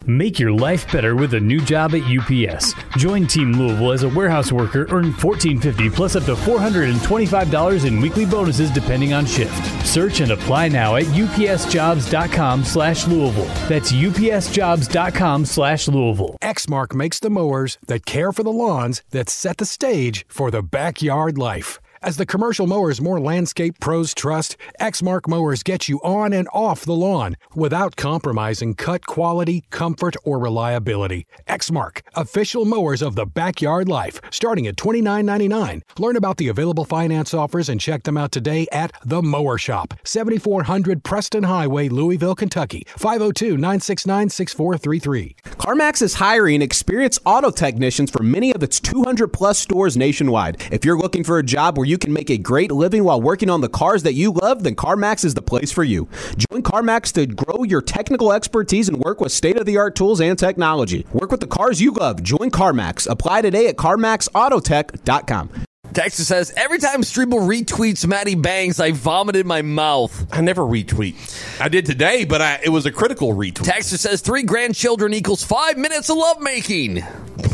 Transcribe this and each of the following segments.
Make your life better with a new job at UPS. Join Team Louisville as a warehouse worker. Earn $14.50 plus up to $425 in weekly bonuses depending on shift. Search and apply now at upsjobs.com/Louisville. That's upsjobs.com/Louisville. Exmark makes the mowers that care for the lawns that set the stage for the backyard life. As the commercial mowers more landscape pros trust, Exmark mowers get you on and off the lawn without compromising cut quality, comfort, or reliability. Exmark, official mowers of the backyard life, starting at $29.99. Learn about the available finance offers and check them out today at The Mower Shop, 7400 Preston Highway, Louisville, Kentucky, 502-969-6433. CarMax is hiring experienced auto technicians for many of its 200-plus stores nationwide. If you're looking for a job where you can make a great living while working on the cars that you love, then CarMax is the place for you. Join CarMax to grow your technical expertise and work with state-of-the-art tools and technology. Work with the cars you love. Join CarMax. Apply today at CarMaxAutotech.com. Texas says, every time Strebel retweets Matty Bangs, I vomit in my mouth. I never retweet. I did today, but it was a critical retweet. Texas says, 3 grandchildren equals 5 minutes of lovemaking.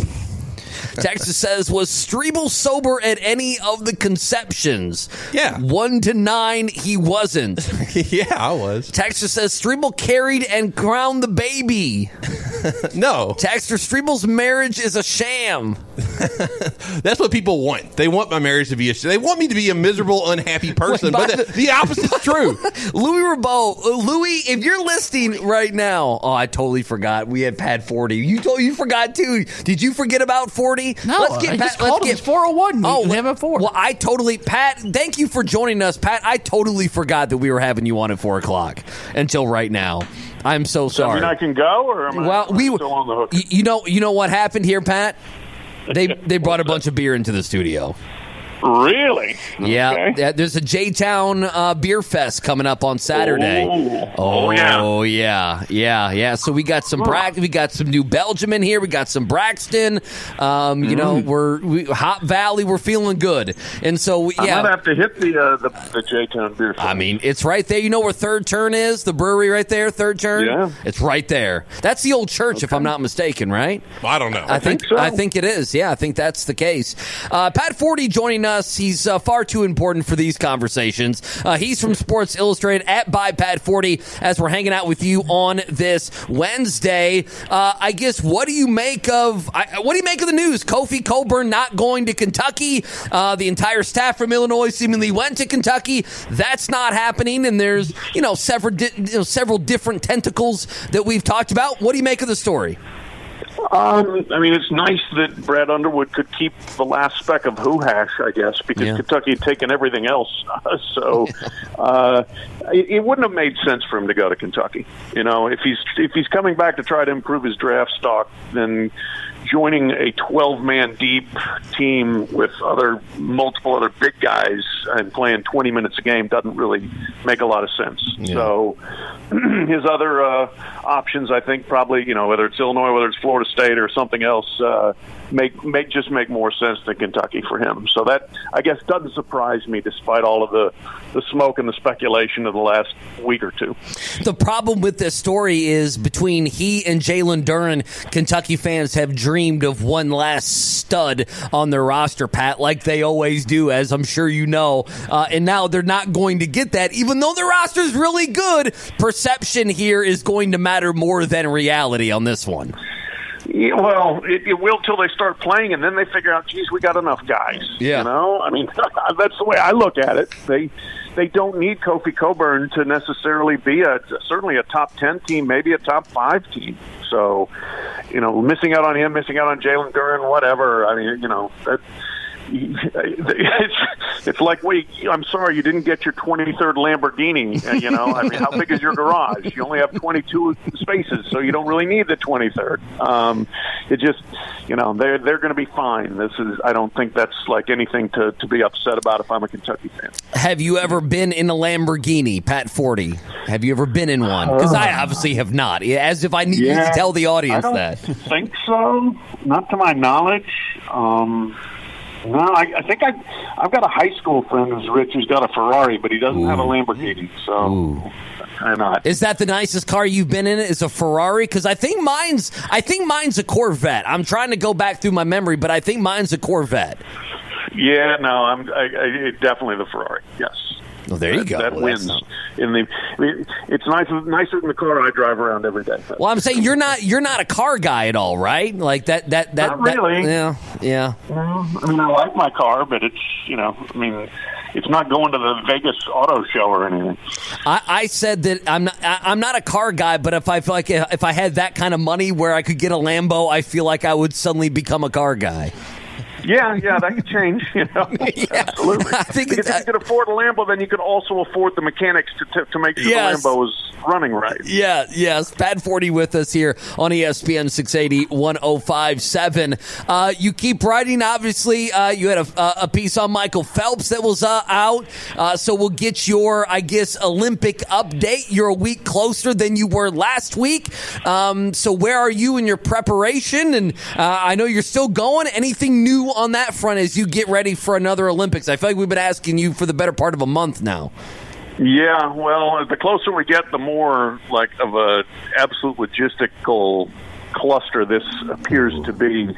Texas says, was Strebel sober at any of the conceptions? Yeah. 1 to 9, he wasn't. Yeah, I was. Texas says, Strebel carried and crowned the baby. No. Texter, Strebel's marriage is a sham. That's what people want. They want my marriage to be a sham. They want me to be a miserable, unhappy person, but the opposite's true. Louis Rabeau. Louis, if you're listening right now, I totally forgot. We had Pat 40. You forgot, too. Did you forget about 40? No, let's get I Pat, just called him. It's 401. Oh, we have a 4. Well, Pat, thank you for joining us. Pat, I totally forgot that we were having you on at 4 o'clock until right now. I'm so sorry. I mean, I can go, or am I still on the hook? You know what happened here, Pat? They brought a bunch of beer into the studio. Really? Yeah. Okay. There's a J-Town Beer Fest coming up on Saturday. Yeah. So we got some we got some New Belgium in here. We got some Braxton. You know, Hot Valley. We're feeling good. And so I might have to hit the J-Town Beer Fest. I mean, it's right there. You know where Third Turn is? The brewery right there, Third Turn? Yeah. It's right there. That's the old church, if I'm not mistaken, right? I don't know. I think so. I think it is. Yeah, I think that's the case. Pat 40 joining us. He's far too important for these conversations. He's from Sports Illustrated at @Pat40 as we're hanging out with you on this Wednesday. I guess what do you make of the news? Kofi Cockburn not going to Kentucky. The entire staff from Illinois seemingly went to Kentucky. That's not happening, and there's several different tentacles that we've talked about. What do you make of the story? I mean, it's nice that Brad Underwood could keep the last speck of hoo-hash, I guess, because Kentucky had taken everything else. So it wouldn't have made sense for him to go to Kentucky. You know, if he's coming back to try to improve his draft stock, then joining a 12-man deep team with multiple other big guys and playing 20 minutes a game doesn't really make a lot of sense. Yeah. So his other options, I think, probably, you know, whether it's Illinois, whether it's Florida State or something else, make more sense than Kentucky for him. So that, I guess, doesn't surprise me, despite all of the smoke and the speculation of the last week or two. The problem with this story is between he and Jalen Duren, Kentucky fans have dreamed of one last stud on their roster, Pat, like they always do, as I'm sure you know. And now they're not going to get that, even though the roster is really good. Perception here is going to matter more than reality on this one. Yeah, well, it will till they start playing, and then they figure out, geez, we got enough guys. Yeah. You know, I mean, that's the way I look at it. They don't need Kofi Cockburn to necessarily be certainly a top 10 team, maybe a top 5 team. So, you know, missing out on him, missing out on Jalen Duren, whatever. I mean, you know, it's like, I'm sorry, you didn't get your 23rd Lamborghini. You know, I mean, how big is your garage? You only have 22 spaces, so you don't really need the 23rd. It just, you know, they're going to be fine. I don't think that's like anything to be upset about if I'm a Kentucky fan. Have you ever been in a Lamborghini, Pat 40? Have you ever been in one? Because I obviously have not. As if I needed to tell the audience that. I don't think so. Not to my knowledge. No, I think I've got a high school friend who's rich who's got a Ferrari, but he doesn't have a Lamborghini, so I'm not. Is that the nicest car you've been in? Is a Ferrari? Because I think mine's a Corvette. I'm trying to go back through my memory, but I think mine's a Corvette. Yeah, no, I definitely the Ferrari. Yes. Well, there you go. That wins. It's nicer than the car I drive around every day. Well, I'm saying you're not a car guy at all, right? Like that. Not really. Yeah. I mean, I like my car, but it's it's not going to the Vegas Auto Show or anything. I said that I'm not a car guy, but if I feel like if I had that kind of money where I could get a Lambo, I feel like I would suddenly become a car guy. Yeah, that could change, Yeah, absolutely. I think because if you could afford a Lambo, then you could also afford the mechanics to make sure the Lambo is running right. Yeah, yes. Pat 40 with us here on ESPN 680 1057. You keep writing, obviously. You had a piece on Michael Phelps that was out. So we'll get your, I guess, Olympic update. You're a week closer than you were last week. So where are you in your preparation? And I know you're still going. Anything new on that front as you get ready for another Olympics? I feel like we've been asking you for the better part of a month now. Yeah, well, the closer we get, the more like of a absolute logistical cluster this appears to be.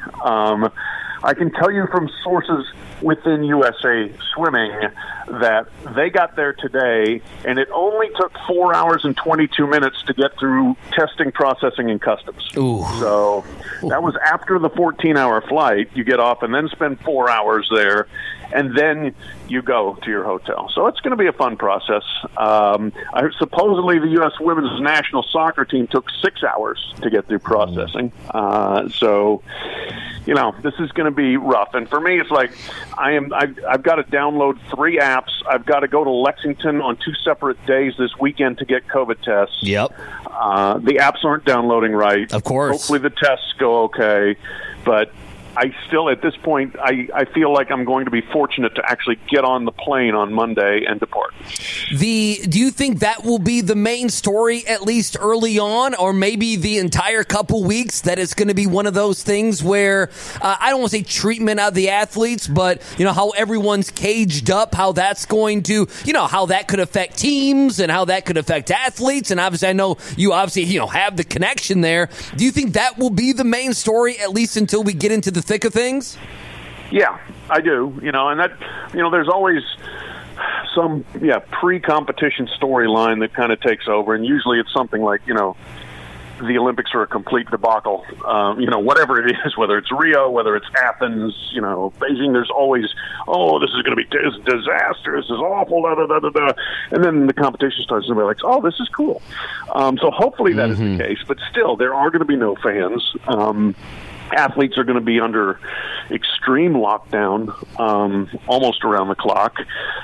I can tell you from sources within USA Swimming that they got there today, and it only took 4 hours and 22 minutes to get through testing, processing, and customs. Ooh. So that was after the 14-hour flight. You get off and then spend 4 hours there, and then you go to your hotel. So it's going to be a fun process. Supposedly the U.S. women's national soccer team took 6 hours to get through processing. So, this is going to be rough. And for me, it's like I've got to download 3 apps. I've got to go to Lexington on 2 separate days this weekend to get COVID tests. Yep. The apps aren't downloading right. Of course. Hopefully the tests go okay. But I still, at this point, I feel like I'm going to be fortunate to actually get on the plane on Monday and depart. Do you think that will be the main story, at least early on, or maybe the entire couple weeks, that it's going to be one of those things where, I don't want to say treatment of the athletes, but, how everyone's caged up, how that's going to, how that could affect teams and how that could affect athletes. And obviously, I know you have the connection there. Do you think that will be the main story, at least until we get into the thick of things? Yeah, I do. And that, there's always some pre-competition storyline that kind of takes over, and usually it's something like the Olympics are a complete debacle. Whatever it is, whether it's Rio, whether it's Athens, Beijing, there's always, this is going to be disaster, this is awful, da da da da da, and then the competition starts, and everybody's like, this is cool. So hopefully that is the case, but still, there are going to be no fans. Athletes are going to be under extreme lockdown almost around the clock.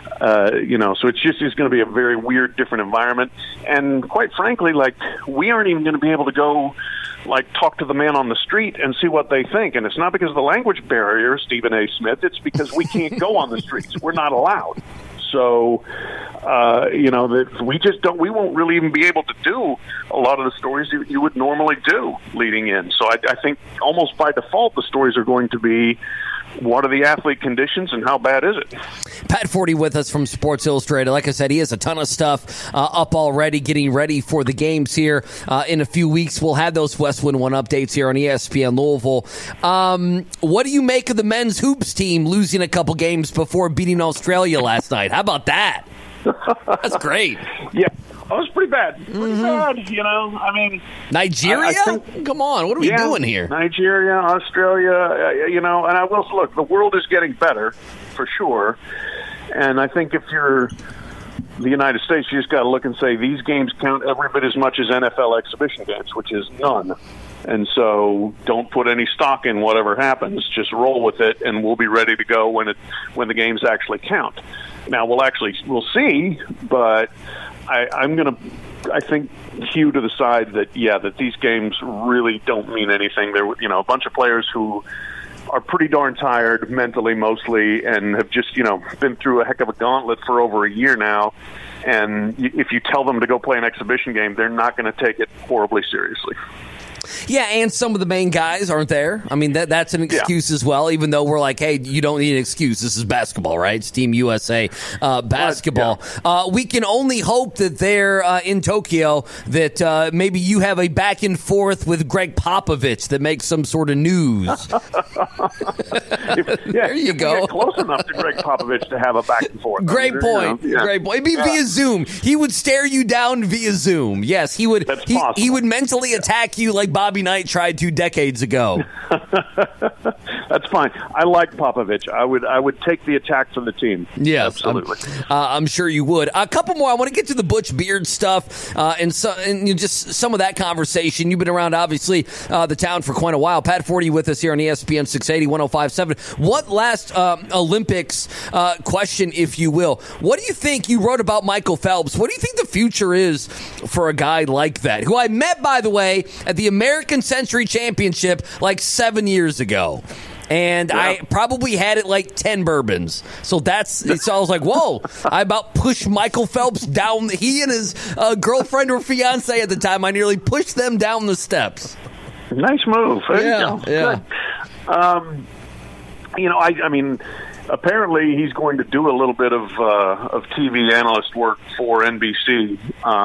So it's going to be a very weird, different environment. And quite frankly, we aren't even going to be able to go talk to the man on the street and see what they think. And it's not because of the language barrier, Stephen A. Smith. It's because we can't go on the streets. We're not allowed. So, we won't really even be able to do a lot of the stories you would normally do leading in. So I think almost by default, the stories are going to be, what are the athlete conditions and how bad is it? Pat 40 with us from Sports Illustrated. Like I said, he has a ton of stuff up already, getting ready for the games here in a few weeks. We'll have those Westwood One updates here on ESPN Louisville. What do you make of the men's hoops team losing a couple games before beating Australia last night? How about that? That's great. Yeah. It was pretty bad. Nigeria? I think, come on, what are we doing here? Nigeria, Australia, and I will look, the world is getting better, for sure. And I think if you're the United States, you just got to look and say these games count every bit as much as NFL exhibition games, which is none. And so don't put any stock in whatever happens. Just roll with it, and we'll be ready to go when the games actually count. Now, we'll see, but I'm going to, I think, hew to the side that these games really don't mean anything. There, a bunch of players who are pretty darn tired mentally mostly, and have just, been through a heck of a gauntlet for over a year now. And if you tell them to go play an exhibition game, they're not going to take it horribly seriously. Yeah, and some of the main guys aren't there. I mean, that's an excuse as well, even though we're like, hey, you don't need an excuse. This is basketball, right? It's Team USA basketball. We can only hope that they're in Tokyo, that maybe you have a back and forth with Greg Popovich that makes some sort of news. There you go. Get close enough to Greg Popovich to have a back and forth. Great point. Great point. It'd be via Zoom. He would stare you down via Zoom. Yes, he would. He would mentally attack you like Bobby Knight tried 2 decades ago. That's fine. I like Popovich. I would take the attack from the team. Yes, absolutely. I'm sure you would. A couple more. I want to get to the Butch Beard stuff and just some of that conversation. You've been around, obviously, the town for quite a while. Pat Forty with us here on ESPN 680, 105.7. What last Olympics question, if you will? What do you think? You wrote about Michael Phelps. What do you think the future is for a guy like that, who I met, by the way, at the American Century Championship like 7 years ago? And I probably had it like 10 bourbons. So I was like, whoa, I about pushed Michael Phelps down. He and his girlfriend or fiance at the time, I nearly pushed them down the steps. Nice move. There you go. Yeah. Good. I mean, apparently he's going to do a little bit of TV analyst work for NBC.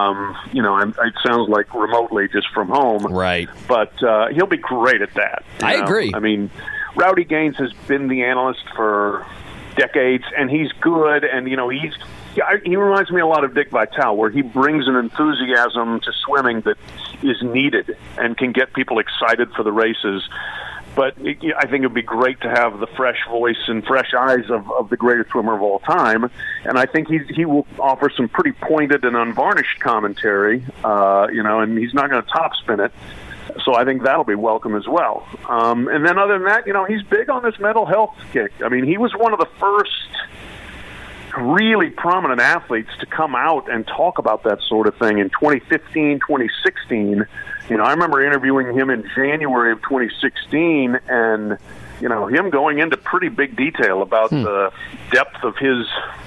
It sounds like remotely, just from home. Right. But he'll be great at that. I agree. I mean, Rowdy Gaines has been the analyst for decades, and he's good. And he reminds me a lot of Dick Vitale, where he brings an enthusiasm to swimming that is needed and can get people excited for the races. But I think it would be great to have the fresh voice and fresh eyes of the greatest swimmer of all time. And I think he will offer some pretty pointed and unvarnished commentary, and he's not going to topspin it. So I think that'll be welcome as well. And then other than that, he's big on this mental health kick. I mean, he was one of the first really prominent athletes to come out and talk about that sort of thing in 2015, 2016. I remember interviewing him in January of 2016, and him going into pretty big detail about the depth of his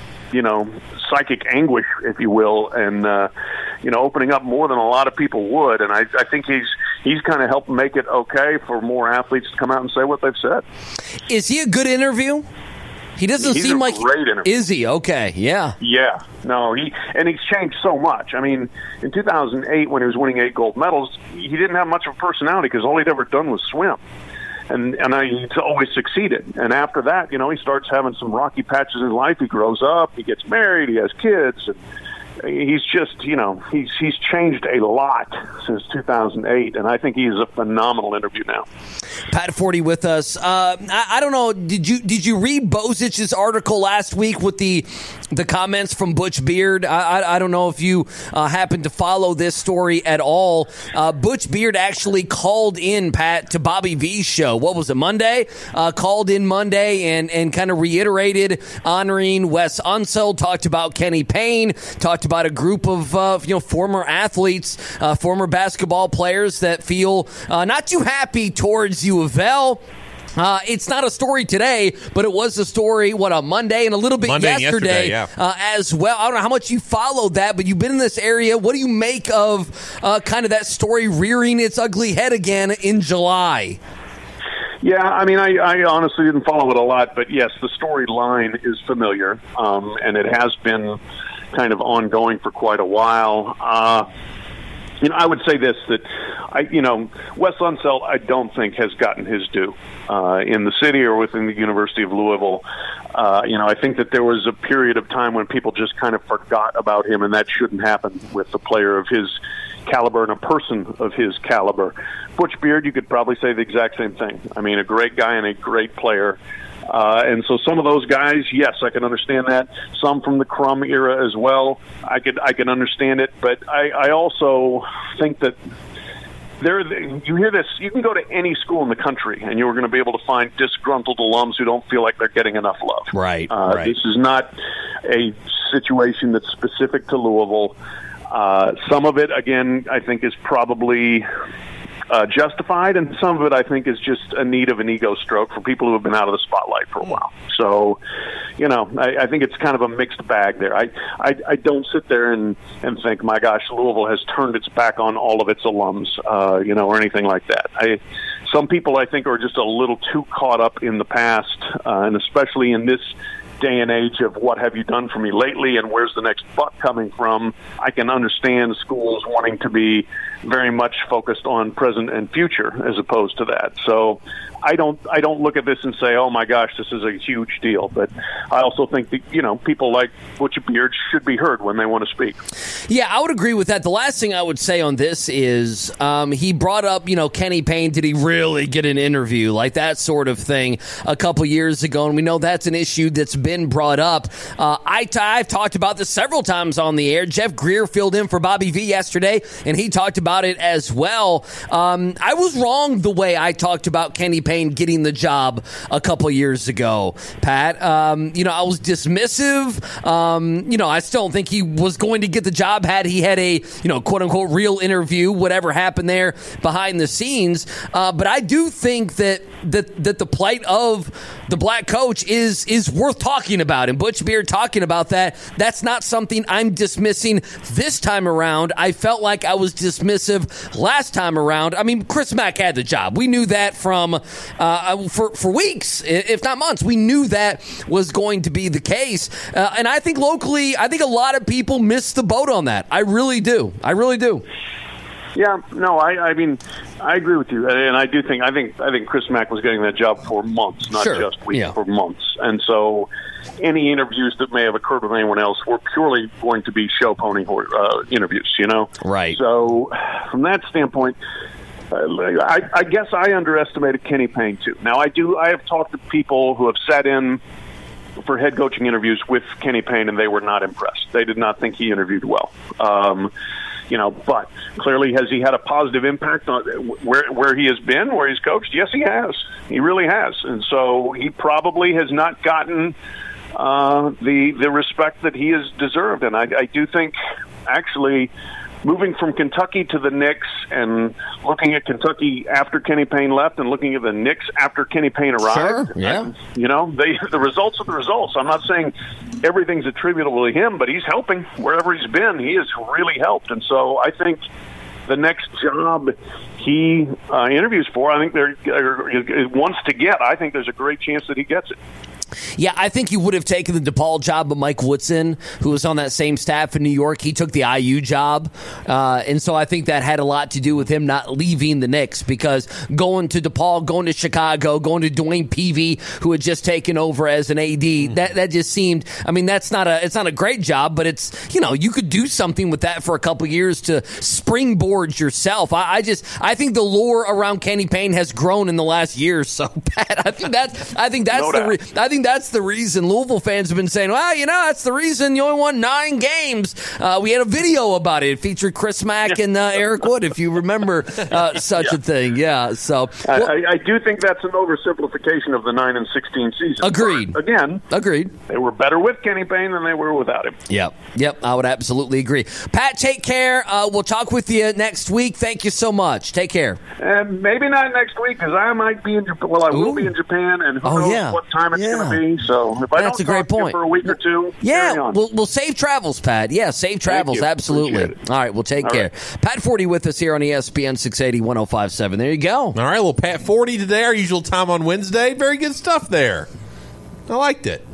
psychic anguish, if you will, and opening up more than a lot of people would. And I think he's kind of helped make it okay for more athletes to come out and say what they've said. Is he a good interview? He doesn't seem like great interview. Is he? Okay, yeah. Yeah. No, he's changed so much. I mean, in 2008 when he was winning 8 gold medals, he didn't have much of a personality because all he'd ever done was swim. And he's always succeeded. And after that, he starts having some rocky patches in life. He grows up, he gets married, he has kids, and he's just, he's changed a lot since 2008, and I think he's a phenomenal interview now. Pat Forty with us. I don't know. Did you read Bozich's article last week with the comments from Butch Beard? I don't know if you happened to follow this story at all. Butch Beard actually called in, Pat, to Bobby V's show. What was it, Monday? Called in Monday and kind of reiterated honoring Wes Unseld, talked about Kenny Payne, talked about a group of former athletes, former basketball players that feel not too happy towards U of L. It's not a story today, but it was a story, on Monday and a little bit yesterday as well. I don't know how much you followed that, but you've been in this area. What do you make of kind of that story rearing its ugly head again in July? Yeah, I mean, I honestly didn't follow it a lot, but yes, the storyline is familiar, and it has been kind of ongoing for quite a while. I would say this, that Wes Unseld, I don't think has gotten his due in the city or within the University of Louisville. I think that there was a period of time when people just kind of forgot about him, and that shouldn't happen with a player of his caliber and a person of his caliber. Butch Beard, you could probably say the exact same thing. I mean, a great guy and a great player. And so some of those guys, yes, I can understand that. Some from the Crum era as well, I can understand it. But I also think that you hear this, you can go to any school in the country and you're going to be able to find disgruntled alums who don't feel like they're getting enough love. Right. This is not a situation that's specific to Louisville. Some of it, again, I think is probably justified, and some of it I think is just a need of an ego stroke for people who have been out of the spotlight for a while. So, I think it's kind of a mixed bag there. I don't sit there and think, my gosh, Louisville has turned its back on all of its alums, or anything like that. Some people, I think, are just a little too caught up in the past, and especially in this day and age of what have you done for me lately and where's the next buck coming from. I can understand schools wanting to be very much focused on present and future as opposed to that. So I don't look at this and say, oh my gosh, this is a huge deal. But I also think that, people like Butch Beard should be heard when they want to speak. Yeah, I would agree with that. The last thing I would say on this is he brought up, Kenny Payne. Did he really get an interview? Like that sort of thing a couple years ago. And we know that's an issue that's been brought up. I've talked about this several times on the air. Jeff Greer filled in for Bobby V yesterday, and he talked about it as well. I was wrong the way I talked about Kenny Payne getting the job a couple years ago, Pat. I was dismissive. I still don't think he was going to get the job had he had a, quote unquote real interview, whatever happened there behind the scenes. But I do think that the plight of the black coach is worth talking about. And Butch Beard talking about that's not something I'm dismissing this time around. I felt like I was dismissive last time around. I mean, Chris Mack had the job. We knew that from for weeks, if not months. We knew that was going to be the case. And I think locally, I think a lot of people missed the boat on that. I really do. Yeah, no, I mean, I agree with you, and I think Chris Mack was getting that job for months, not just weeks, for months, and so any interviews that may have occurred with anyone else were purely going to be show pony interviews, Right. So from that standpoint, I guess I underestimated Kenny Payne too. Now I have talked to people who have sat in for head coaching interviews with Kenny Payne, and they were not impressed. They did not think he interviewed well. But clearly, has he had a positive impact on where he has been, where he's coached? Yes, he has. He really has. And so he probably has not gotten the respect that he has deserved. And I do think, actually, moving from Kentucky to the Knicks and looking at Kentucky after Kenny Payne left and looking at the Knicks after Kenny Payne arrived, the results are the results. I'm not saying everything's attributable to him, but he's helping wherever he's been. He has really helped. And so I think the next job he interviews for, I think wants to get, I think there's a great chance that he gets it. Yeah, I think he would have taken the DePaul job, but Mike Woodson, who was on that same staff in New York, he took the IU job. And so I think that had a lot to do with him not leaving the Knicks, because going to DePaul, going to Chicago, going to Dwayne Peavy, who had just taken over as an AD, that just seemed, I mean, it's not a great job, but it's, you could do something with that for a couple years to springboard yourself. I think the lore around Kenny Payne has grown in the last year or so, Pat. I think that's the reason Louisville fans have been saying, well, that's the reason you only won 9 games. We had a video about it. It featured Chris Mack and Eric Wood, if you remember such a thing. Yeah. So I do think that's an oversimplification of the 9-16 season. Agreed. But again, agreed. They were better with Kenny Payne than they were without him. Yep. I would absolutely agree. Pat, take care. We'll talk with you next week. Thank you so much. Take care. Maybe not next week, because I might be in Japan. Well, I will be in Japan, and who knows what time it's going to be. So if I That's don't a great talk to point. you for a week or two, carry on. We'll save travels, Pat. Yeah, safe travels. Absolutely. All right, we'll take care. Right. Pat Forty with us here on ESPN 680 105.7. There you go. All right, well, Pat Forty today, our usual time on Wednesday. Very good stuff there. I liked it.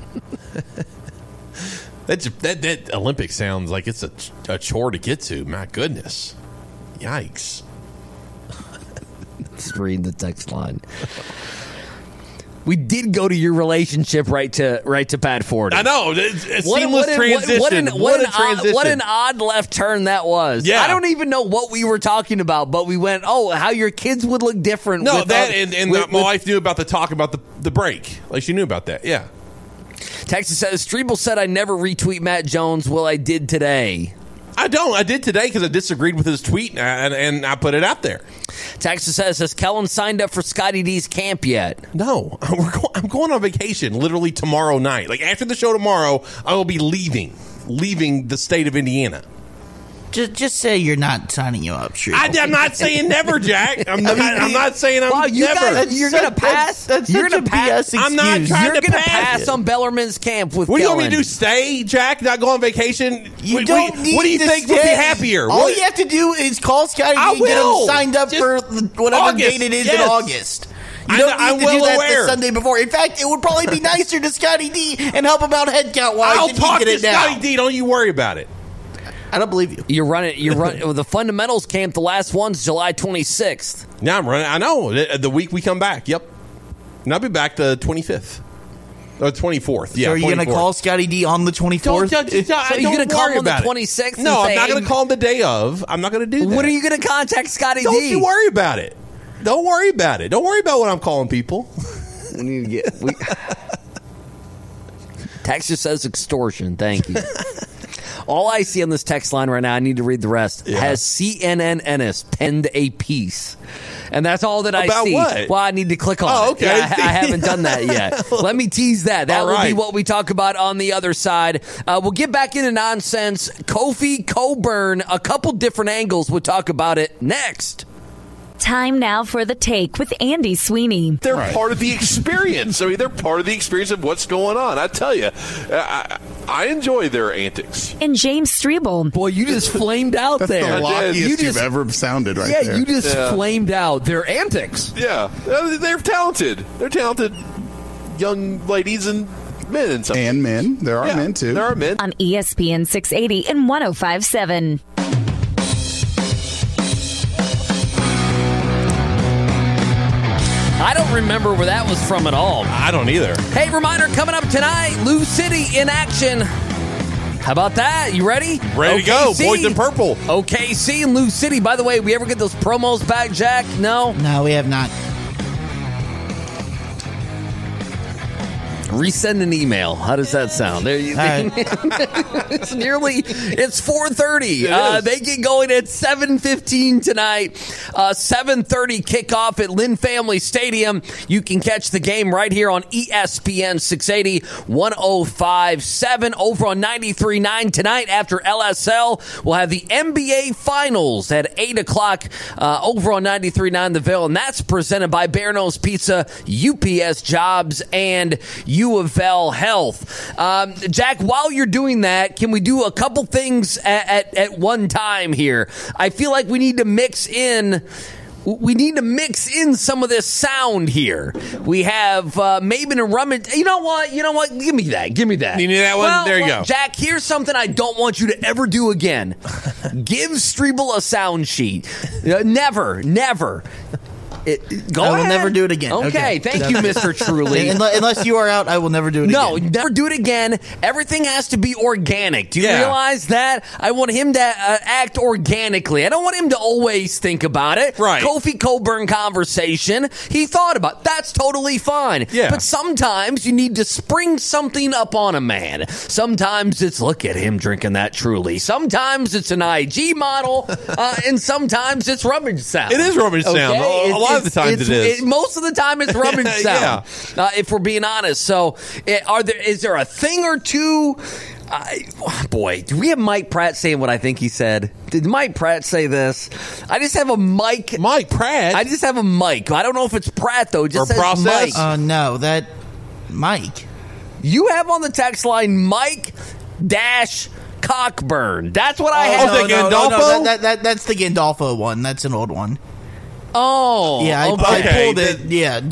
That Olympic sounds like it's a chore to get to. My goodness. Yikes. Let's read the text line. We did go to your relationship right to Pat Forty. I know. It's seamless transition. What an odd left turn that was. Yeah. I don't even know what we were talking about, but we went, how your kids would look different. No, my wife knew about the talk about the break. Like, she knew about that. Yeah. Texas says, Strebel said I never retweet Matt Jones. Well, I did today. I don't. I did today because I disagreed with his tweet, and I put it out there. Texas says, has Kellen signed up for Scotty D's camp yet? No. I'm going on vacation literally tomorrow night. Like, after the show tomorrow, I will be leaving the state of Indiana. Just say you're not signing you up, Street. I'm not saying never, Jack. I'm not saying I'm you never. guys, you're going to pass. You're going to pass. I'm not trying You're to going to pass pass on Bellarmine's camp with What do you want me Kellen. to do? Stay, Jack? Not go on vacation? You don't need What do you to think would be stay. happier? All What- you have to do is call Scotty I D and get him will. signed up Just for whatever August. date it is Yes. in August. You don't I'm need to do well that aware. the Sunday before. In fact, it would probably be nicer to Scotty D and help him out head count wise. I'll than talk he to did it now. Scotty D. Don't you worry about it. I don't believe you. You're running the fundamentals camp. The last one's July 26th. Yeah, I'm running. I know. The week we come back. Yep. And I'll be back the 25th. Or 24th. Yeah. So are you going to 24th. call Scotty D on the 24th? So you're going to call him on the 26th? and No, I'm say, not going to call him the day of. I'm not going to do that. When are you going to contact Scotty Don't D? you worry about it. Don't worry about it. Don't worry about what I'm calling people. We need to get. Text just says extortion. Thank you. All I see on this text line right now, I need to read the rest, has CNN Ennis penned a piece. And that's all that I About see. what? Well, I need to click on Oh, it. okay. Yeah, I haven't done that yet. Let me tease that. That All will be right. what we talk about on the other side. We'll get back into nonsense. Kofi Coburn, a couple different angles. We'll talk about it next. Time now for The Take with Andy Sweeney. They're part of the experience. I mean, they're part of the experience of what's going on. I tell you, I enjoy their antics. And James Strebel. Boy, you just flamed out That's there. the lockiest You just- you've ever sounded right there. Yeah, you just flamed out their antics. Yeah, they're talented. They're talented young ladies and men and some. And men. There are men, too. There are men. On ESPN 680 and 105.7. I don't remember where that was from at all. I don't either. Hey, reminder coming up tonight, Lou City in action. How about that? You ready? Ready to go. OKC. Boys in purple. OKC and Lou City. By the way, we ever get those promos back, Jack? No? No, we have not. Resend an email. How does that sound? There you It's 4:30. They get going at 7:15 tonight. 7:30 kickoff at Lynn Family Stadium. You can catch the game right here on ESPN 680 105.7 over on 93.9 tonight after LSL. We'll have the NBA Finals at 8 o'clock over on 93.9 The Ville, and that's presented by Bearno's Pizza, UPS Jobs, and U of L Health. Jack, while you're doing that, can we do a couple things at one time here? I feel like we need to mix in some of this sound here. We have Maben and Rummage. You know what? Give me that. You need that one? Well, There you go. Jack, here's something I don't want you to ever do again. Give Strebel a sound sheet. Never. I will never do it again. Okay, thank you, Mr. Truly. Unless you are out, I will never do it No, again. never do it again. Everything has to be organic. Do you Yeah. realize that? I want him to act organically. I don't want him to always think about it. Right. Kofi Coburn conversation. He thought about it. That's totally fine. Yeah. But sometimes you need to spring something up on a man. Sometimes it's look at him drinking that Truly. Sometimes it's an IG model, and sometimes it's rummage sound. It is rummage sound. A lot of the times it is. Most of the time it's rummage sound. Yeah. If we're being honest. So, is there a thing or two? Boy, do we have Mike Pratt saying what I think he said? Did Mike Pratt say this? I just have a Mike. Mike Pratt? I just have a Mike. I don't know if it's Pratt, though. It just Or says Process? Mike. No, that Mike. You have on the text line Mike dash Cockburn. That's what I have. Oh, Gandolfo? That's the Gandolfo one. That's an old one. Oh, Yeah, I okay. pulled it. Yeah,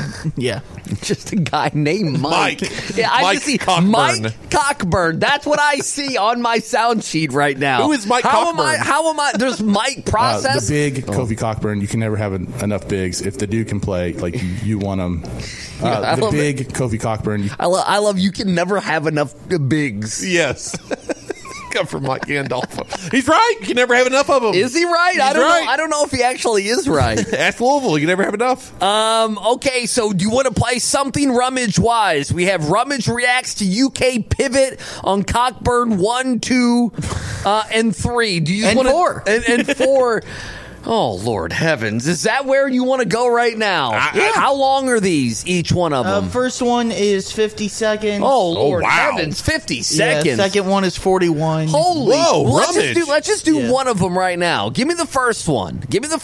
just a guy named Mike. Yeah, I Mike just see Cockburn. Mike Cockburn. That's what I see on my sound sheet right now. Who is Mike How Cockburn? am I? There's Mike Process. The big Kofi Cockburn, you can never have enough bigs. If the dude can play, like you want him. I The love big Kofi Cockburn. I love you can never have enough bigs. Yes. Come from Mike Gandolfo. He's right. You can never have enough of them. Is he right? I He's don't right. know. I don't know if he actually is right. Ask Louisville. You can never have enough. Okay, so do you want to play something rummage wise? We have Rummage reacts to UK pivot on Cockburn 1, 2, and 3. Do you And want 4. and 4? Oh, Lord heavens. Is that where you want to go right now? How long are these, each one of them? First one is 50 seconds. Oh, Lord heavens. 50 seconds. Yeah, second one is 41. Holy. Whoa, let's just do one of them right now. Give me the first one.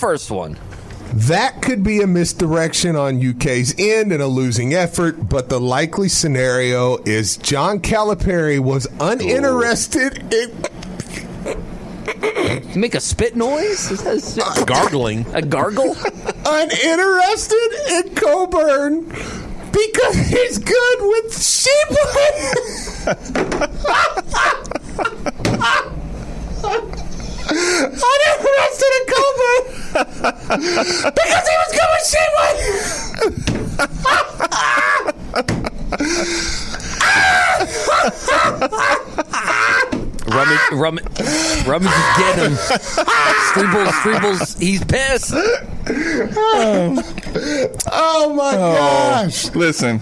That could be a misdirection on UK's end and a losing effort, but the likely scenario is John Calipari was uninterested in... Make a spit noise? Gargling. A gargle? Uninterested in Coburn because he's good with sheep. Uninterested in Coburn because he was good with sheep. Rummage is getting him. Streebles, he's pissed. Oh my gosh. Listen.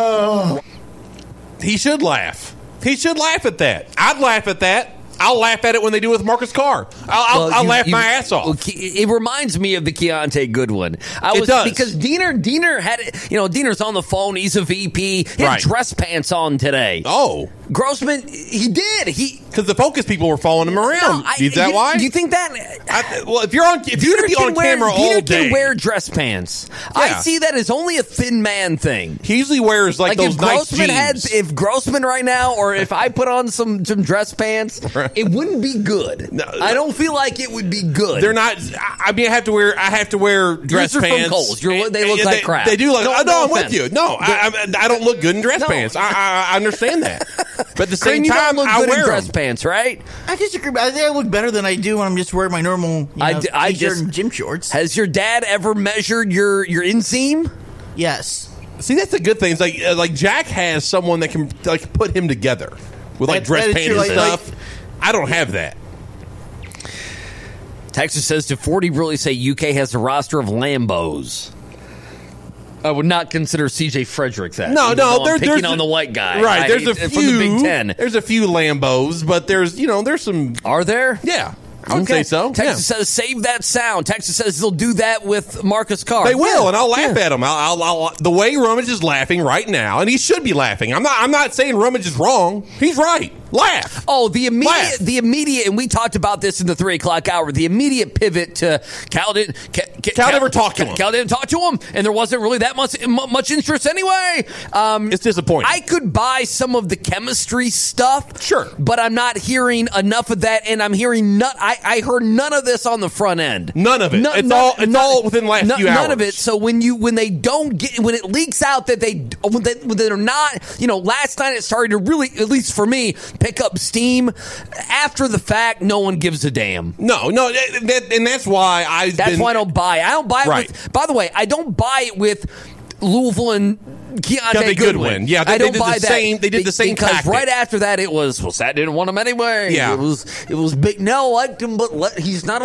He should laugh. He should laugh at that. I'd laugh at that. I'll laugh at it when they do with Marcus Carr. I'll laugh my ass off. It reminds me of the Keontae Goodwin. It does. Because Diener had it. Diener's on the phone. He's a VP. He had dress pants on today. Oh. Grossman, he did. Because the focus people were following him around. Is that why? Do you think that? If you're going to be on camera all day. Diener can wear dress pants. Yeah. I see that as only a thin man thing. He usually wears like those nice jeans. If Grossman right now, or if I put on some dress pants, it wouldn't be good. No, I don't feel like it would be good. They're not. I mean, I have to wear dress pants. From Kohl's. They look like crap. They do look. No, I'm with you. No, I don't look good in dress pants. I understand that. But at the same time, I wear dress pants, right? I disagree. I think I look better than I do when I'm just wearing my normal t-shirt and gym shorts. Has your dad ever measured your inseam? Yes. See, that's the good thing. It's like Jack has someone that can put him together with dress pants and stuff. I don't have that. Texas says, did 40 really say UK has a roster of Lambos? I would not consider C.J. Frederick that. No, they're picking on the white guy. Right, there's a few from the Big Ten. There's a few Lambos, but there's some. Are there? Yeah. I would say so. Texas says, save that sound. Texas says they'll do that with Marcus Carr. They will, and I'll laugh at him. I'll the way Rummage is laughing right now, and he should be laughing. I'm not saying Rummage is wrong. He's right. Laugh. Oh, the immediate, and we talked about this in the 3 o'clock hour. The immediate pivot to Cal never talked to him. Cal didn't talk to him, and there wasn't really that much interest anyway. It's disappointing. I could buy some of the chemistry stuff, sure, but I'm not hearing enough of that, and I'm hearing I heard none of this on the front end. None of it. It's all within the last few hours. None of it. So when it leaks out that they're not, last night it started to really, at least for me, pick up steam. After the fact, no one gives a damn. No, and that's why That's why I don't buy it. I don't buy it with, by the way, I don't buy it with Louisville and Keontae Goodwin. Yeah, I don't buy that. They did the same because tactic. Right after that, it was Sat didn't want him anyway. Yeah, it was Big Nell liked him, but he's not a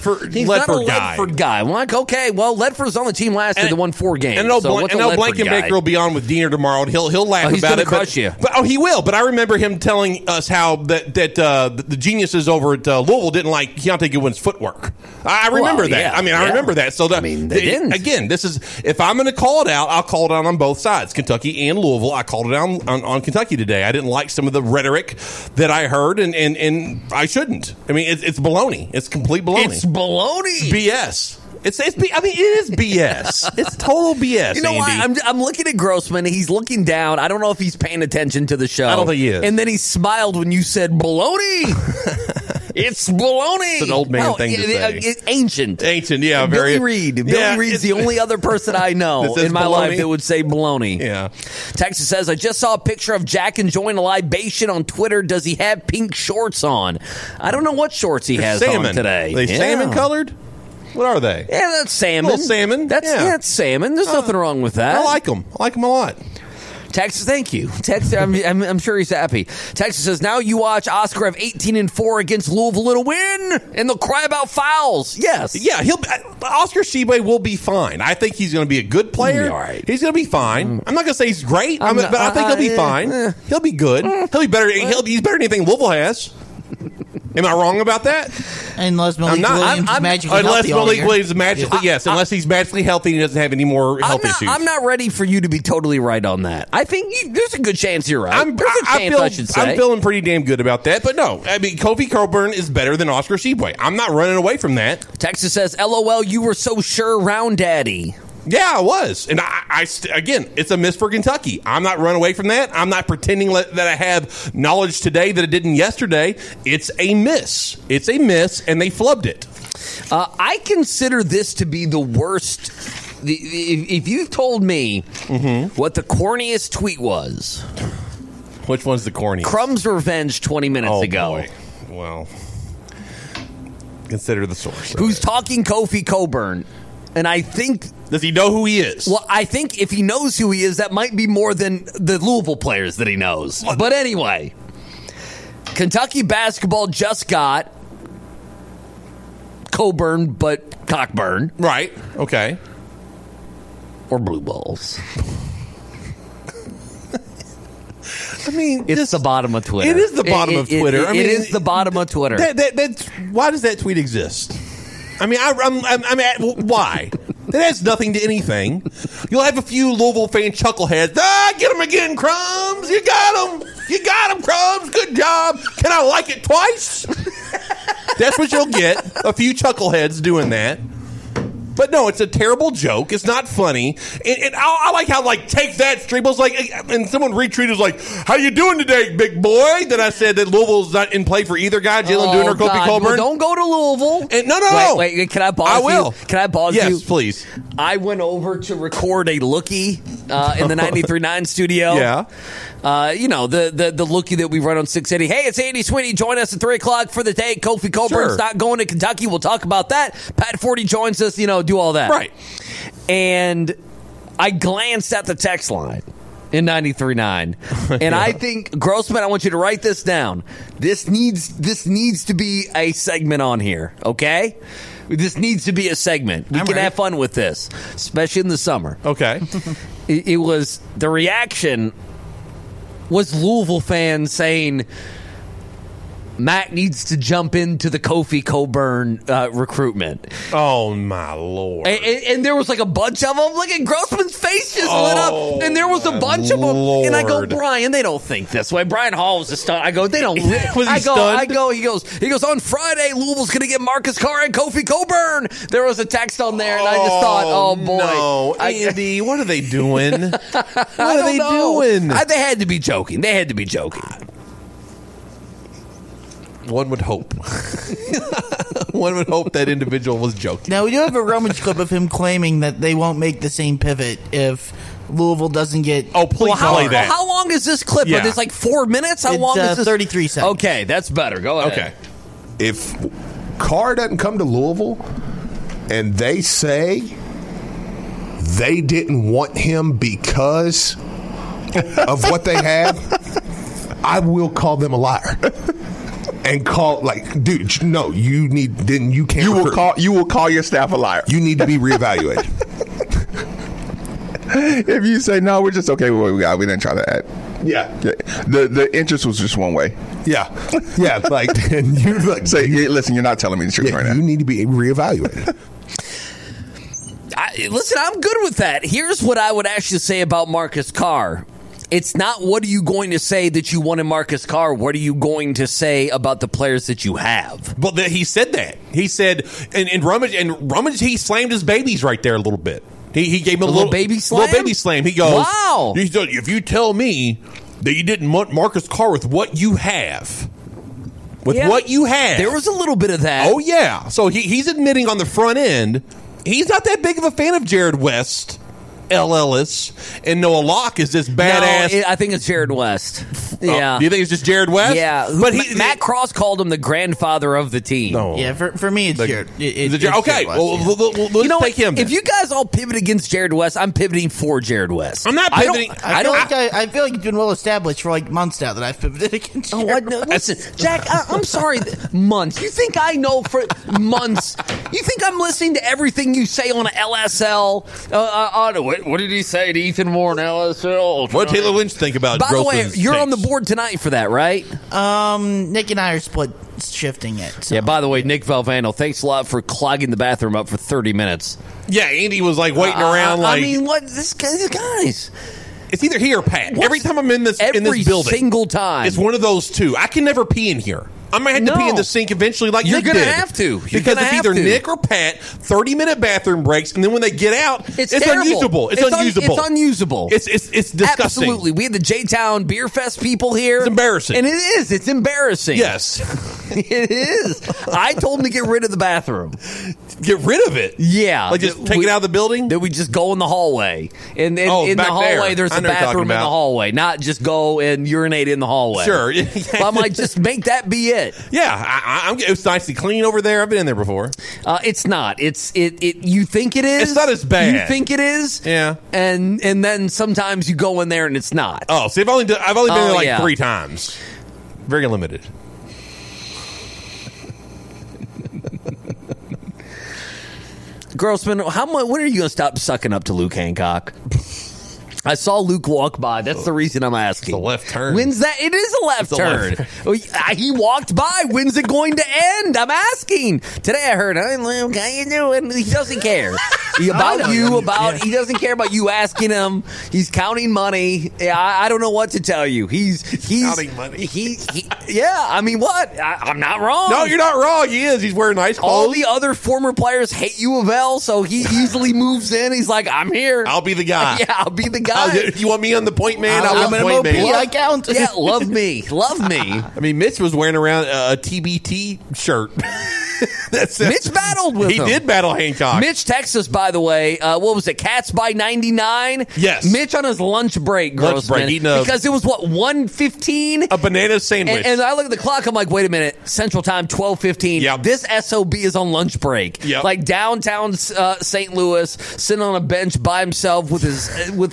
Ledford guy. I'm like, okay, well, Ledford's on the team last year. They won 4 games. And Blankenbaker will be on with Diener tomorrow, and he'll laugh about it. Crush you. But he will. But I remember him telling us how that the geniuses over at Louisville didn't like Keontae Goodwin's footwork. I remember that. Yeah, I remember that. So they didn't. Again, this is if I'm going to call it out, I'll call it out on both sides, Kentucky and Louisville. I called it out on Kentucky today. I didn't like some of the rhetoric that I heard, and I shouldn't. I mean, it's baloney. It's complete baloney. It's baloney. BS. It is BS. It's total BS. You know Andy. what? I'm looking at Grossman. He's looking down. I don't know if he's paying attention to the show. I don't think he is. And then he smiled when you said baloney. It's baloney. It's an old man thing to say. It's ancient. Yeah. Billy Reed. Billy Reed's the only other person I know in my life that would say baloney. Yeah. Texas says, I just saw a picture of Jack enjoying a libation on Twitter. Does he have pink shorts on? I don't know what shorts he has on today. Are they salmon colored? What are they? Yeah, that's salmon. Little salmon. That's salmon. There's nothing wrong with that. I like them. I like them a lot. Texas, thank you. Texas, I'm sure he's happy. Texas says, now you watch Oscar have 18-4 against Louisville. It'll win, and they'll cry about fouls. Yes. Yeah, Oscar Tshiebwe will be fine. I think he's going to be a good player. All right. He's going to be fine. I'm not going to say he's great, but I think he'll be fine. He'll be good. He'll be better. He's better than anything Louisville has. Am I wrong about that? Unless Malik Williams is magically unless healthy all Malik year. Williams is magically unless he's magically healthy and he doesn't have any more health issues. I'm not ready for you to be totally right on that. I think there's a good chance you're right. I should say. I'm feeling pretty damn good about that. But no, I mean, Kofi Cockburn is better than Oscar Tshiebwe. I'm not running away from that. Texas says, LOL, you were so sure, Round Daddy. Yeah, I was. And again, it's a miss for Kentucky. I'm not running away from that. I'm not pretending that I have knowledge today that I didn't yesterday. It's a miss. It's a miss, and they flubbed it. I consider this to be the worst. If you told me what the corniest tweet was. Which one's the corniest? Crumb's Revenge 20 minutes ago. Boy. Well, consider the source. Who's talking Kofi Cockburn. And I think... Does he know who he is? Well, I think if he knows who he is, that might be more than the Louisville players that he knows. But anyway, Kentucky basketball just got Cockburn, but Cockburn. Right. Okay. Or Blue Balls. I mean, it's the bottom of Twitter. It is the bottom of Twitter. It is the bottom of Twitter. That's why does that tweet exist? I mean, why? That has nothing to anything. You'll have a few Louisville fan chuckleheads. Get them again, Crumbs. You got them. You got them, Crumbs. Good job. Can I like it twice? That's what you'll get. A few chuckleheads doing that. But no, it's a terrible joke. It's not funny. And I like how, take that stream. I was like, and someone retweeted was like, how you doing today, big boy? Then I said that Louisville's not in play for either guy, Jalen Dooner or Kofi Cockburn. Well, don't go to Louisville. And no. Wait, can I pause I will. you? Can I pause you? Yes, please. I went over to record a lookie in the 93.9 studio. Yeah. The lookie that we run on 680. Hey, it's Andy Sweeney. Join us at 3 o'clock for the day. Kofi Cockburn's not going to Kentucky. We'll talk about that. Pat Forty joins us, do all that. Right. And I glanced at the text line in 93.9. And I think, Grossman, I want you to write this down. This needs to be a segment on here, okay? This needs to be a segment. We can have fun with this, especially in the summer. Okay. It was, the reaction was Louisville fans saying Matt needs to jump into the Kofi Cockburn recruitment. Oh, my Lord. And there was a bunch of them. Look at Grossman's face just lit up. And there was a bunch of them. Lord. And I go, Brian, they don't think this way. Brian Hall was a stunt. I go, they don't. Was he stunned? He goes, on Friday, Louisville's going to get Marcus Carr and Kofi Cockburn. There was a text on there, and I just thought, oh, boy. No. Andy, what are they doing? What are they doing? They had to be joking. One would hope. One would hope that individual was joking. Now, we do have a rummage clip of him claiming that they won't make the same pivot if Louisville doesn't get... Oh, please play that. How long is this clip? Yeah. It's 4 minutes? How long is this? 33 seconds. Okay, that's better. Go ahead. Okay. If Carr doesn't come to Louisville and they say they didn't want him because of what they have, I will call them a liar. And call dude, no, you need. Then you can't. You will call your staff a liar. You need to be reevaluated. If you say no, we're just okay with what we got. We didn't try that. Yeah. The interest was just one way. Yeah. And you say, hey, listen, you're not telling me the truth right now. You need to be reevaluated. Listen, I'm good with that. Here's what I would actually say about Marcus Carr. It's not what are you going to say that you want in Marcus Carr. What are you going to say about the players that you have? Well, he said that. He said, and Rummage, he slammed his babies right there a little bit. He gave him a little baby slam. Little baby slam. He goes, wow. He said, if you tell me that you didn't want Marcus Carr with what you have. What you have. There was a little bit of that. Oh, yeah. So he's admitting on the front end, he's not that big of a fan of Jared West, L. Ellis, and Noah Locke is this badass. No, I think it's Jared West. Yeah. Do you think it's just Jared West? Yeah. But Matt Cross called him the grandfather of the team. No. Yeah, for me, it's Jared. It's okay. Jared West, Let's take him. If you guys all pivot against Jared West, I'm pivoting for Jared West. I'm not pivoting. I feel like it's been well established for months now that I've pivoted against Jared West. Listen, Jack, I'm sorry. Months. You think I know for months? You think I'm listening to everything you say on LSL? What did he say to Ethan Moore on LSL? What did Taylor Lynch think about By the way, Grossman's you're on the takes? board tonight for that, right? Nick and I are split shifting it. So. Yeah, by the way, Nick Valvano, thanks a lot for clogging the bathroom up for 30 minutes. Yeah, Andy was like waiting around. I mean, what these guys? It's either he or Pat. Every time I'm in this building, every single time, it's one of those two. I can never pee in here. I might have to pee in the sink eventually, like you're Nick gonna did. have to Because it's either Nick or Pat. 30-minute bathroom breaks, and then when they get out, it's unusable. It's unusable. It's unusable. It's disgusting. Absolutely. We had the J-Town Beer Fest people here. It's embarrassing, and it is. It's embarrassing. Yes, it is. I told him to get rid of the bathroom. Get rid of it. Yeah, like just take it out of the building. Then we just go in the hallway, and in the hallway there's a bathroom in the hallway, not just go and urinate in the hallway. Sure, I might just make that be it. Yeah. It's nicely clean over there. I've been in there before. It's not. You think it is. It's not as bad. You think it is. Yeah. And then sometimes you go in there and it's not. Oh, see, I've only been there like 3 times. Very limited. Grossman, when are you going to stop sucking up to Luke Hancock? I saw Luke walk by. That's the reason I'm asking. It's a left turn. When's that? It is a left turn. He walked by. When's it going to end? I'm asking. Today I heard, "Hey Luke, how you doing?" He doesn't care he doesn't care about you asking him. He's counting money. I don't know what to tell you. He's counting money. Yeah. I mean, what? I'm not wrong. No, you're not wrong. He is. He's wearing nice clothes. All the other former players hate U of L, so he easily moves in. He's like, I'm here. I'll be the guy. Yeah, I'll be the guy. If you want me on the point man, I'm an point MOP. man. I count. Yeah, love me. I mean, Mitch was wearing around a TBT shirt. Mitch battled with him. He did battle Hancock. Mitch texted us, by the way. What was it? Cats by 99? Yes. Mitch on his lunch break, Grossman. Because it was, 1:15? A banana sandwich. And I look at the clock. I'm like, wait a minute. Central Time, 12:15. Yep. This SOB is on lunch break. Yep. Like downtown St. Louis, sitting on a bench by himself with his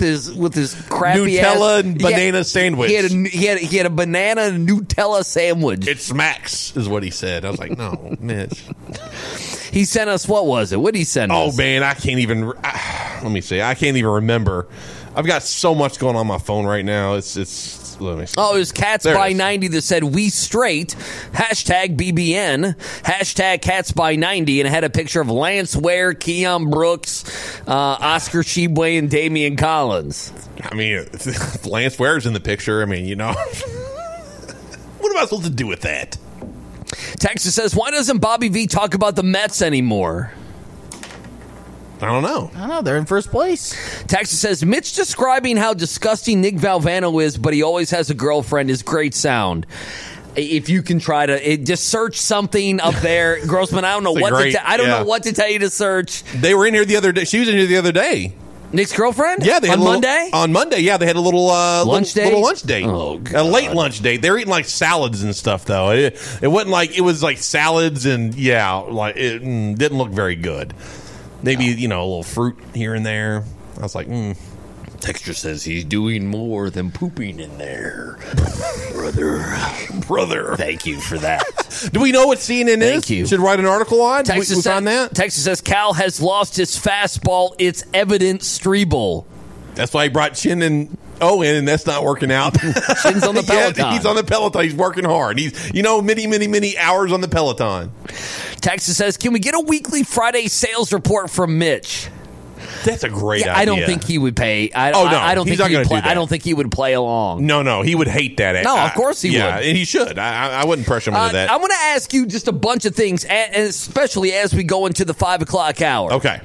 crappy Nutella and banana sandwich. He had a banana and Nutella sandwich. It smacks, is what he said. I was like, no, Mitch. He sent us, what was it? What did he send us? Oh, man, I can't even, let me see. I can't even remember. I've got so much going on my phone right now. Let me see. Oh, it was Cats by 90 that said, "We straight," #BBN, #Cats by 90, and it had a picture of Lance Ware, Keon Brooks, Oscar Tshiebwe, and Damian Collins. I mean, if Lance Ware's in the picture, I mean, what am I supposed to do with that? Texas says, why doesn't Bobby V talk about the Mets anymore? I don't know. They're in first place. Texas says, Mitch describing how disgusting Nick Valvano is, but he always has a girlfriend is great sound. If you can try to just search something up there, Grossman, I don't know know what to tell you to search. They were in here the other day. She was in here the other day. Nick's girlfriend? Yeah, they had Monday? On Monday, yeah, they had a little lunch date. Little lunch date. Oh, God. A late lunch date. They were eating like salads and stuff, though. It wasn't like it was like salads and like it didn't look very good. Maybe a little fruit here and there. I was like, Texture says he's doing more than pooping in there, brother. Thank you for that. Do we know what CNN is? Thank you. Should write an article on. Texas on that. Texas says Cal has lost his fastball. It's evident. Strebel. That's why he brought Shin and Owen, and that's not working out. Shin's on the Peloton. Yeah, he's on the Peloton. He's working hard. He's many hours on the Peloton. Texas says, can we get a weekly Friday sales report from Mitch? That's a great idea. I don't think he would pay. I don't think he would play. I don't think he would play along. No, he would hate that. No, of course he would. Yeah, and he should. I wouldn't pressure him into that. I'm going to ask you just a bunch of things, and especially as we go into the 5 o'clock hour. Okay.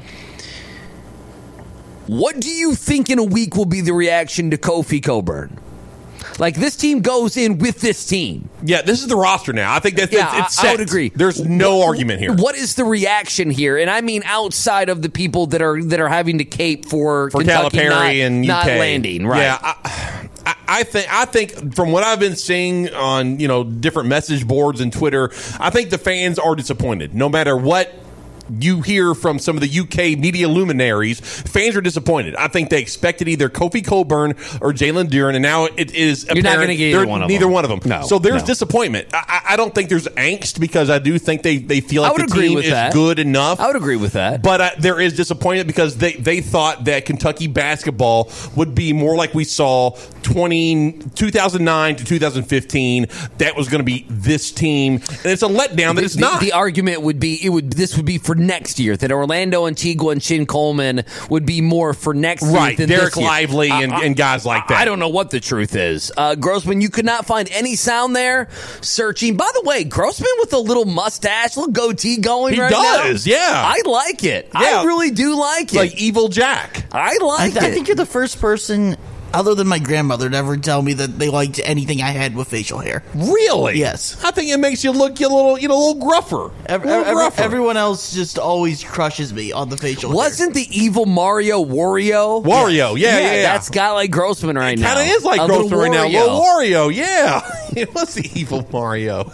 What do you think in a week will be the reaction to Kofi Coburn? Like, this team goes in with this team. Yeah, this is the roster now. I think it's set. I would agree. There's no argument here. What is the reaction here? And I mean outside of the people that are having to cape for Kentucky Calipari and not UK. landing. Right. Yeah, I think from what I've been seeing on different message boards and Twitter, I think the fans are disappointed. No matter what you hear from some of the UK media luminaries, fans are disappointed. I think they expected either Kofi Cockburn or Jalen Duren, and now it is apparent You're not going to get neither one of them. No, so there's no. disappointment. I don't think there's angst because I do think they feel like the team is good enough. I would agree with that. But there is disappointment because they thought that Kentucky basketball would be more like we saw 2009 to 2015. That was going to be this team, and it's a letdown that it's not. The argument would be this would be for next year, that Orlando Antigua and Chin Coleman would be more for next year right, than Derek this year. Lively and guys like that. I don't know what the truth is. Grossman, you could not find any sound there. Searching. By the way, Grossman with a little mustache, little goatee going He right does, now. yeah. I like it. Yeah. I really do like it. Like Evil Jack. I like it. I think you're the first person, other than my grandmother, to ever tell me that they liked anything I had with facial hair. Really? Yes. I think it makes you look a little gruffer. Everyone else just always crushes me on the facial hair. Wasn't the evil Mario Wario? Wario, yeah. That's got like Grossman right now. Kind of is like A Grossman right now. Wario. Little Wario, yeah. It was the evil Mario.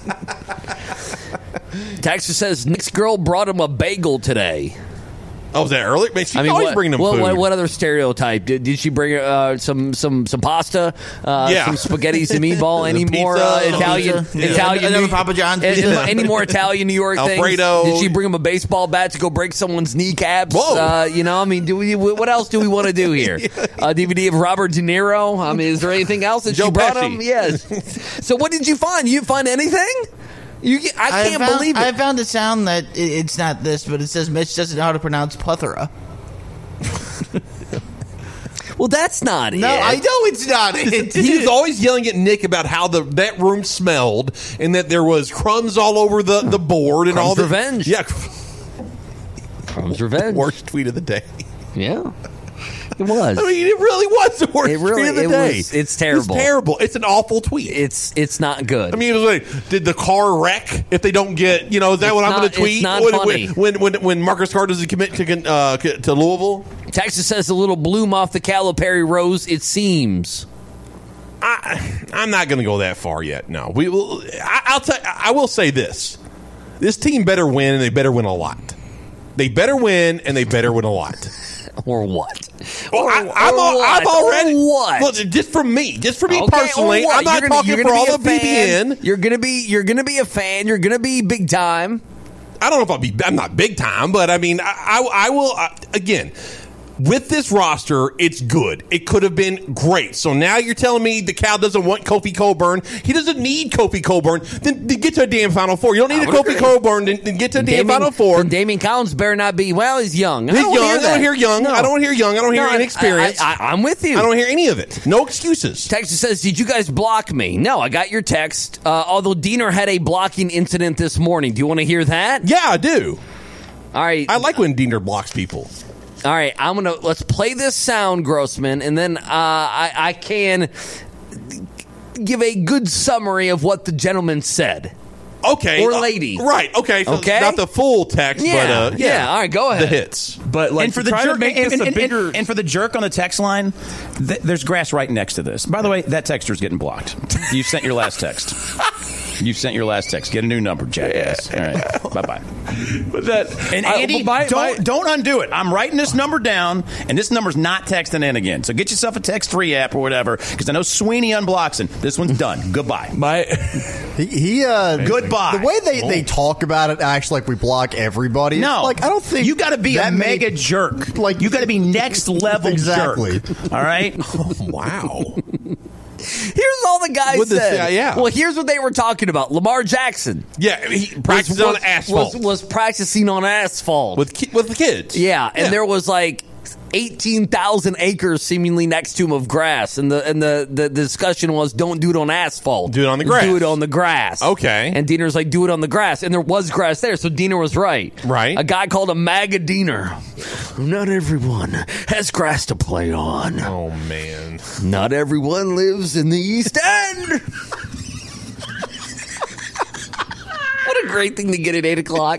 Texas says Nick's girl brought him a bagel today. Oh, was that early? Man, she always bringing them food. What other stereotype? Did she bring some pasta? Some spaghetti, some meatball? Any more Italian? Another Papa John's pizza. Any more Italian New York Alfredo. things? Did she bring him a baseball bat to go break someone's kneecaps? Whoa. What else do we want to do here? DVD of Robert De Niro. I mean, is there anything else that Joe she brought Pesci. him? Yes. So what did you find? You find anything? I can't believe it. I found a sound that it's not this, but it says Mitch doesn't know how to pronounce plethora. Well, that's not it. No, I know it's not it. He was always yelling at Nick about how that room smelled and that there was crumbs all over the board and all Crumbs revenge. Yeah. Crumbs revenge. Worst tweet of the day. Yeah. It was. I mean, it really was the worst tweet of the day. It's terrible. It's terrible. It's an awful tweet. It's not good. I mean, it was like, did the car wreck if they don't get, is that what I'm going to tweet? It's not funny. When Marcus Carr doesn't commit to Louisville? Texas says a little bloom off the Calipari rose, it seems. I'm not going to go that far yet. No. I will say this. This team better win, and they better win a lot. They better win, and they better win a lot. Or what? I'm already. What? Well, just for me Okay, personally. or what? I'm not talking for all the BBN. You're gonna be a fan. You're gonna be big time. I don't know if I'm not big time, but I mean, I will again. With this roster, it's good. It could have been great. So now you're telling me the Cal doesn't want Kofi Cockburn. He doesn't need Kofi Cockburn. Then get to a damn Final Four. You don't need a Kofi Cockburn. Then get to a damn Final Four. Then Damian Collins better not be. Well, he's young. He's young. I don't hear young. No. I don't hear young. I don't hear inexperience. I'm with you. I don't hear any of it. No excuses. Texas says, did you guys block me? No, I got your text. Although Diener had a blocking incident this morning. Do you want to hear that? Yeah, I do. All right. I like when Diener blocks people. All right, let's play this sound, Grossman, and then I can give a good summary of what the gentleman said. Okay. Or lady. Right, okay. So Okay? not the full text, Yeah, but yeah. All right, go ahead. The hits. But like, and for the jerk, and for the jerk on the text line, there's grass right next to this. By the way, that texter's getting blocked. You sent your last text. You've sent your last text. Get a new number, jackass. All right, bye bye. But that and Andy, don't undo it. I'm writing this number down, and this number's not texting in again. So get yourself a text-free app or whatever, because I know Sweeney unblocks, and this one's done. Goodbye. Goodbye. The way they talk about it, actually, like we block everybody. No, like I don't think you got to be a mega jerk. Like you got to be next level exactly. jerk. All right. Oh, wow. Here's all the guys said. Yeah. Well, here's what they were talking about. Lamar Jackson. Yeah, he practiced on asphalt. Was practicing on asphalt. With the kids. Yeah, and there was like 18,000 acres seemingly next to him of grass, and the discussion was, don't do it on asphalt. Do it on the grass. Do it on the grass. Okay. And Diener's like, do it on the grass. And there was grass there, so Diener was right. Right. A guy called him MAGA Diener. Not everyone has grass to play on. Oh, man. Not everyone lives in the East End. What a great thing to get at 8 o'clock.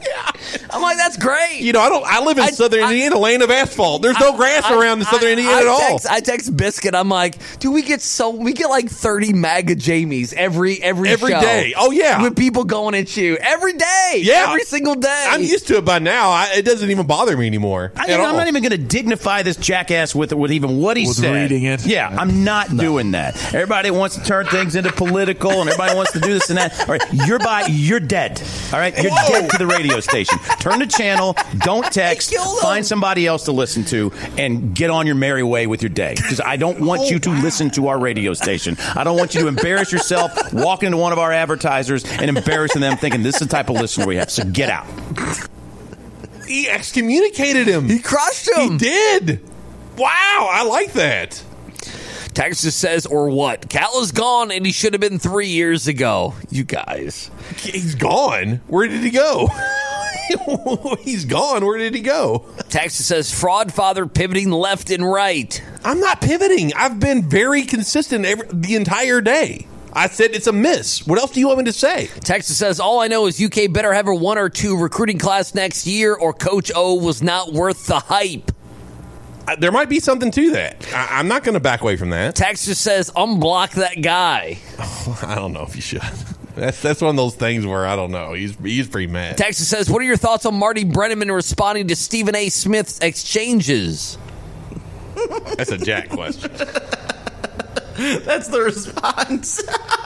I'm like, that's great. You know, I live in southern Indiana, land of asphalt. There's no grass around in southern Indiana at all. I text Biscuit. I'm like, dude, we get like 30 MAGA Jamies every show. day. Oh yeah, with people going at you every day. Yeah, every single day. I'm used to it by now. It doesn't even bother me anymore. I'm not even going to dignify this jackass with even what he said. Reading it. Yeah, I'm not doing that. Everybody wants to turn things into political, and everybody wants to do this and that. All right, you're dead. All right, you're dead to the radio station. Turn the channel. Don't text. Find somebody else to listen to, and get on your merry way with your day. Because I don't want you to listen to our radio station. I don't want you to embarrass yourself walking into one of our advertisers and embarrassing them, thinking this is the type of listener we have. So get out. He excommunicated him. He crushed him. He did. Wow, I like that. Texas says, or what? Cal is gone, and he should have been 3 years ago. You guys. He's gone? Where did he go? He's gone. Where did he go? Texas says, fraud father pivoting left and right. I'm not pivoting. I've been very consistent the entire day. I said it's a miss. What else do you want me to say? Texas says, all I know is UK better have a 1 or 2 recruiting class next year, or Coach O was not worth the hype. There might be something to that. I'm not going to back away from that. Texas says, unblock that guy. Oh, I don't know if you should. That's one of those things where I don't know. He's pretty mad. Texas says, what are your thoughts on Marty Brennaman responding to Stephen A. Smith's exchanges? That's a Jack question. That's the response.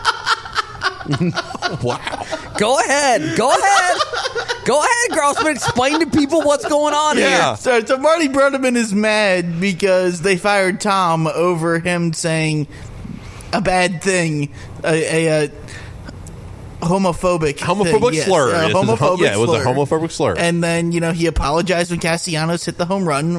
Wow. Go ahead, Grossman. Explain to people what's going on here. So Marty Brennaman is mad because they fired Tom over him saying a bad thing, a homophobic slur. It was a homophobic slur. And then, he apologized when Castellanos hit the home run,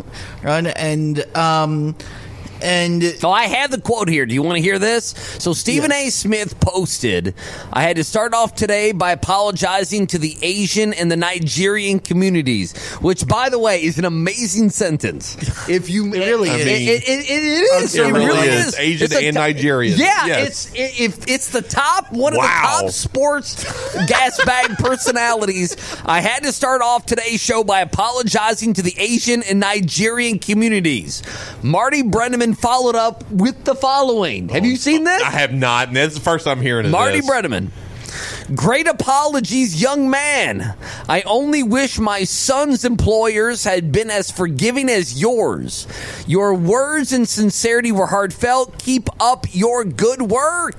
So I have the quote here. Do you want to hear this? So Stephen A. Smith posted, I had to start off today by apologizing to the Asian and the Nigerian communities, which, by the way, is an amazing sentence. If you really is. It really is. Asian and Nigerian. Yeah, yes. it's the top, one of the top sports gas bag personalities. I had to start off today's show by apologizing to the Asian and Nigerian communities. Marty Brennaman followed up with the following. Have you seen this? I have not, and that's the first I'm hearing of Marty this. Brennaman. Great apologies, young man. I only wish my son's employers had been as forgiving as yours. Your words and sincerity were heartfelt. Keep up your good work.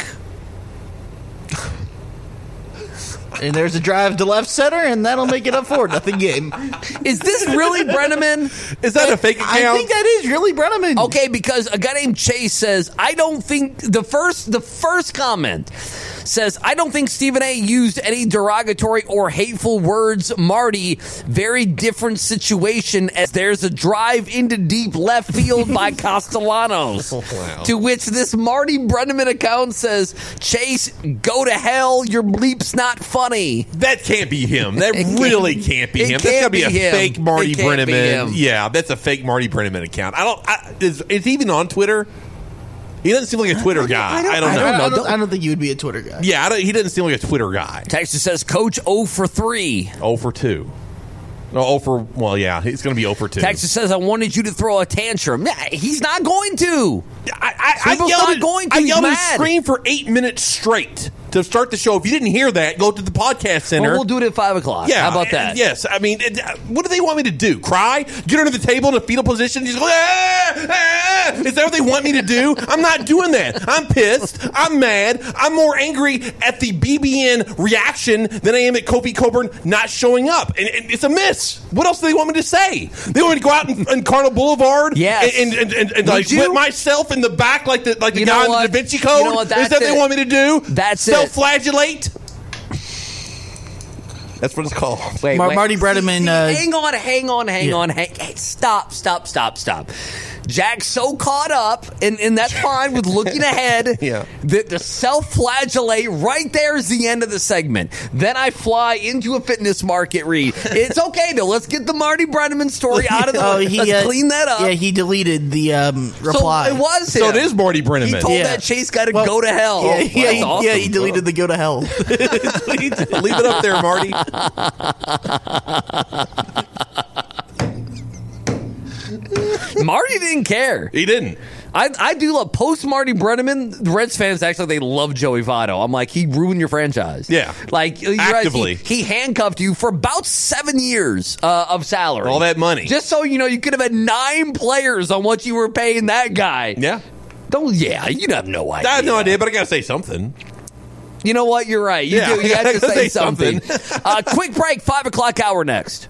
And there's a drive to left center, and that'll make it up 4-0 game. Is this really Brennaman? Is that a fake account? I think that is really Brennaman. Okay, because a guy named Chase says, I don't think the first comment says, I don't think Stephen A. used any derogatory or hateful words. Marty, very different situation as there's a drive into deep left field by Castellanos. Wow. To which this Marty Brennaman account says, Chase, go to hell. Your bleep's not funny. That can't be him. That really can't be him. That's got to be a fake Marty Brennaman. Yeah, that's a fake Marty Brennaman account. Is even on Twitter? He doesn't seem like a Twitter guy. I don't know. I don't think you would be a Twitter guy. Yeah, he doesn't seem like a Twitter guy. Texas says, Coach 0 for 3. 0 for 2. No, 0 for... Well, yeah, he's going to be 0 for 2. Texas says, I wanted you to throw a tantrum. Nah, he's not going to. I yelled and screamed for 8 minutes straight to start the show. If you didn't hear that, go to the podcast center. Well, we'll do it at 5 o'clock. Yeah, how about that? Yes. I mean, what do they want me to do? Cry? Get under the table in a fetal position? Just go, Is that what they want me to do? I'm not doing that. I'm pissed. I'm mad. I'm more angry at the BBN reaction than I am at Kofi Coburn not showing up. And it's a miss. What else do they want me to say? They want me to go out in Cardinal Boulevard and like whip myself in the back like the guy in the Da Vinci Code? You know what, is that what they want me to do? That's Self-flagellate? That's what it's called. Wait, Marty Brennaman. Hang on. Stop. Jack's so caught up, and that's fine with looking ahead. Yeah. The self-flagellate right there is the end of the segment. Then I fly into a Fitness Market read. It's okay, though. Let's get the Marty Brennaman story out of the way. Let's clean that up. Yeah, he deleted the reply. So it was him. So it is Marty Brennaman. He told that Chase guy to go to hell. Yeah, Awesome. he deleted the go to hell. Leave it up there, Marty. Marty didn't care. He didn't. I do love post Marty Brennaman. The Reds fans actually they love Joey Votto. I'm like, he ruined your franchise. Yeah, like actively. He handcuffed you for about 7 years of salary, all that money, just so you know you could have had 9 players on what you were paying that guy. Yeah, you have no idea. I have no idea, but I gotta say something. You know what? You're right. You do. You have to say something. Quick break. 5 o'clock hour next.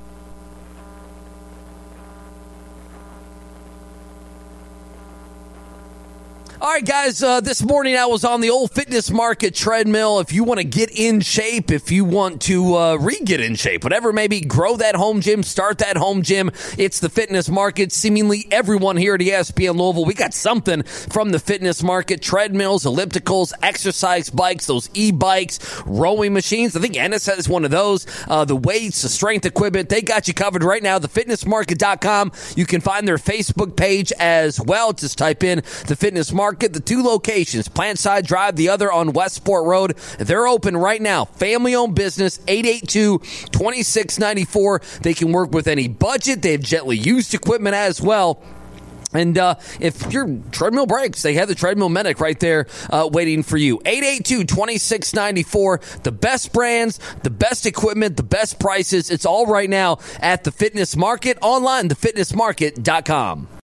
All right, guys, this morning I was on the old Fitness Market treadmill. If you want to get in shape, if you want to re-get in shape, whatever, maybe grow that home gym, start that home gym, it's the Fitness Market. Seemingly everyone here at ESPN Louisville, we got something from the Fitness Market. Treadmills, ellipticals, exercise bikes, those e-bikes, rowing machines. I think Ennis has one of those. The weights, the strength equipment, they got you covered right now. TheFitnessMarket.com. You can find their Facebook page as well. Just type in the Fitness Market. The 2 locations, Plantside Drive, the other on Westport Road. They're open right now. Family-owned business, 882-2694. They can work with any budget. They have gently used equipment as well. And if your treadmill breaks, they have the Treadmill Medic right there waiting for you. 882-2694. The best brands, the best equipment, the best prices. It's all right now at the Fitness Market. Online, thefitnessmarket.com.